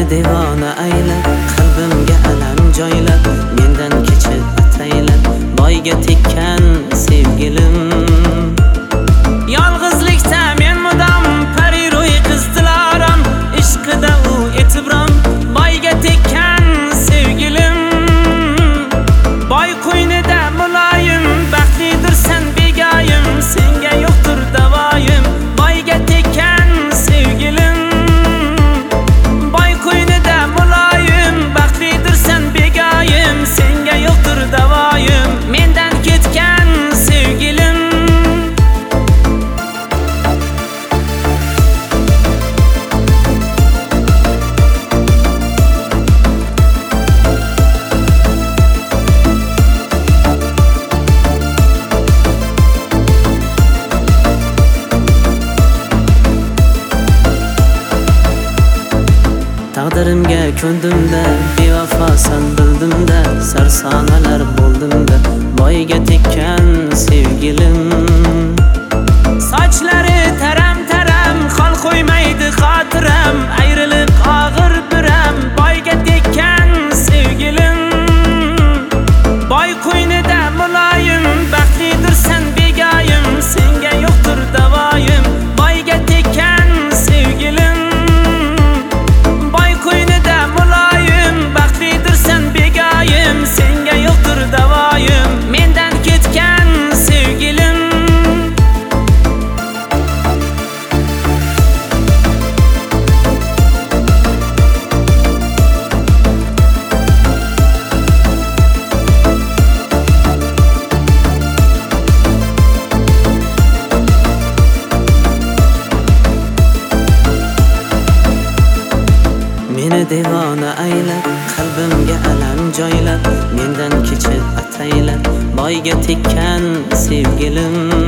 devona aylab, qalbimga alam joylab, mendan kechib ataylab, boyga tekkan sevgilim. Yolg'izlikda men mudom, pariro'y qiz diloram, ishqida u etibrom, boyga tekkan sevgilim. Boy qo'ynida muloyim, baxtlidirsan begoyim, senga yo'qdir davoyim, boyga tekkan sevgilim. Boy qo'ynida muloyim, baxtlidirsan begoyim, senga yo'qdir davoyim, mendan ketgan sevgilim. Taqdirimga ko'ndimda, bevafosan bildimda, sarsonalar bo'ldimda, boyga tekkan sevgilim. Sochlari taram-taram, xol qo'ymaydi xotiram, ayrilib og'ir biram, boyga tekkan sevgilim. Boy qo'ynida muloyim, baxtlidirsan begoyim, senga yo'qdir davoyim, boyga tekkan sevgilim. Senga yo'qdir davoyim, mendan ketgan sevgilim. Meni devona aylab, qalbimga alam joylab, mendan kechib ataylab, boyga tekkan sevgilim.